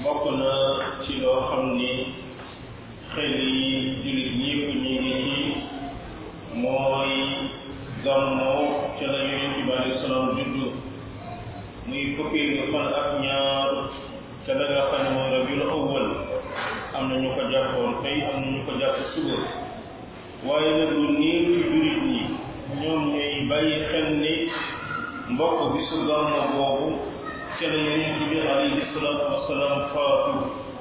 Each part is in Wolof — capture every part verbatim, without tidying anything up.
bokk na ci loo xam ni xel yi jullit ñëpp ñu ngi ci mooy gàmmoo ca la yonent bi alayhi salaam juddu muy fukki fan ak ñaar ca la nga xam ne mooy rabiul awwal am na ñu ko jàppoon tey am na ñu ko jàpp suba waaye nag lu néew ci jullit ñi ñoom ñooy bàyyi xel ni mbokk bisu gàmmo boobu ca la yonent bi alayhi salaatu wasalaam faatu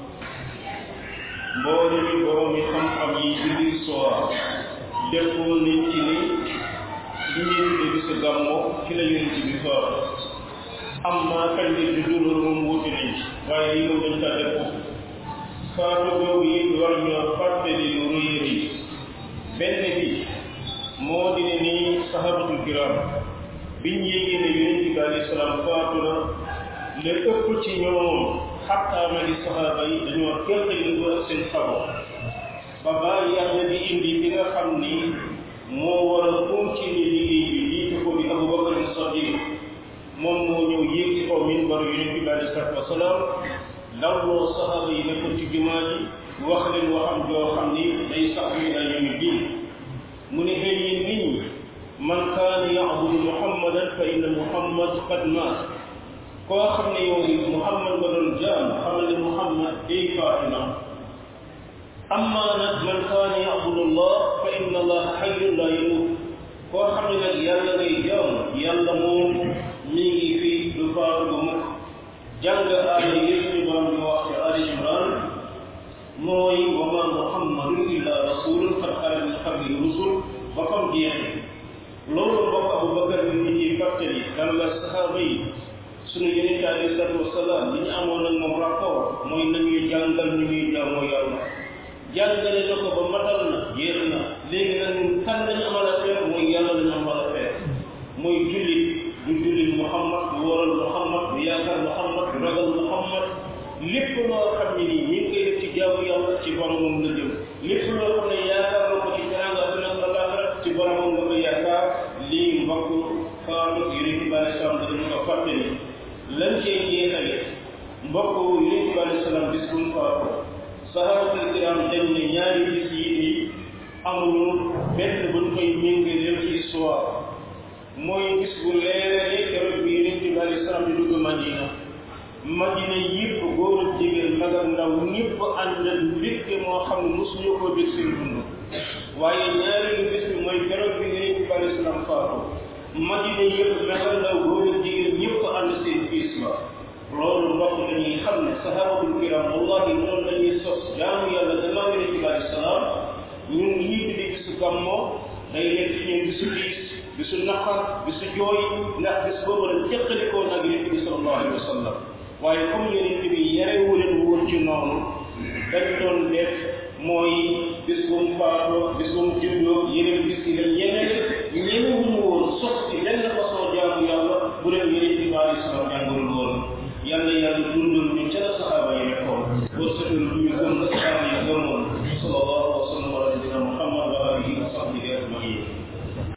mboole mi borom yi xam-xam yi julli soir dëppoo nañ ci ni li ñuy tudde bisu gàmmo ci la yonent bi faatu am maa kañ la juddu loolu moom wuute nañ ci waaye yi moom dañ kaa dëppoo faatu boobu yi war ñoo fàttali lu rëy rëy benn bi moo di ne nii sahabatul kiram biñ yéegee ne yonent bi alayhi salaam faatu na le ëpp ci ñoom xattaa ma di sahaaba yi dañoo teqali ko ak seen xabo ba bàyyi yàlla di indi bi nga xam ni moo war a continuer liggéey bi jiite ko di Abu Bakar as-Siddiq moom moo ñëw yéeg ci kaw minbaru yonent bi alayhi salaatu wasalaam dawloo sahaaba yi nekkoon ci jumaa ji wax leen waxam joo xam ni day sax yu ay yawmi diin mu ne xëy yéen nit ñi man kaana ya'budu muhammadan fa inna muhammad qad maat koo xam ne yow muhammad nga doon jaam xamal ne muhammad day faatu na amma nag man kaana ya'budu allah fa inna allah hayyun la yamut koo xam ne nag yàlla ngay jaam yàlla moom mi ngi fi du faatu du mukk jàng aaya yi suñu borom di wax ci Ali Imran mooy wa ma muhammadun illa rasulun qad xalat min qablihi rusul ba fam jeexe loolu bokk Abu Bakar bi nit ñi fàttali dan la saxaaba yi suñu yonent alayhi salaatu wasalaam li ñu amoon ak moom rapport mooy nañuy jàngal ñu ñuy jaamoo yàlla jàngale na ko ba matal na jeex na léegi nag ñun kan lañu amal affaire mooy yàlla lañu amal affaire mooy jullit du jullit Muhammad du waral Muhammad du yaakaar Muhammad du ragal Muhammad lépp loo xam ne nii ñu ngi koy def ci jaamu yàlla ci boromam la jëm lépp loo xam ne yaakaar na ko ci teranga àdduna ak àllaaxira ci boromam nga ko yaakaar lii mbokk faatu yonent bi alayhi salaam dañu ko fàttali lan cee jeexale mbokk yonent bi alayhi salaam bis bu mu faatu sahabatul kiram dañ ne ñaari bis yi nii amuñu benn buñ koy méngaleel ci histoire mooy gis bu leeree keroog bi yonent bi alayhi salaam di dugg Madina Madina yëpp góor ak jigéen mag ak ndaw ñëpp ànd ak mbégte moo xam ne mosuñu ko bég seen dund waaye ñaareelu bis bi mooy keroog bi yonent bi alayhi salaam faatu Madina yëpp mag ak ndaw góor ak jigéen ñëpp ànd seen bis ba loolu mbokk dañuy xam ne sahabatul kiram wallahi noonu dañuy sos jaamu yàlla gannaaw yonent bi alayhi salaam ñun ñii di bisu gàmmo day nekk ci ñun bisu tiis bisu naqar bisu jooy ndax bis boobu la teqalikoo nag yonent bi sallallahu alayhi wa sallam waaye comme yonent bi yarewu leen woon ci noonu dañ doon def mooy bis bu mu faatoo bis bu mu juddoo yeneen bis yi lañ yeneen ñemewuñu woon sos ci lenn façon jaamu yàlla bu leen yonent bi alayhi salaam jàngalul woon yàlla yàlla dundal ñu ca la saxaaba yi nekkoon boo setul ñu gëm la saxaaba yi gëmoon sallallahu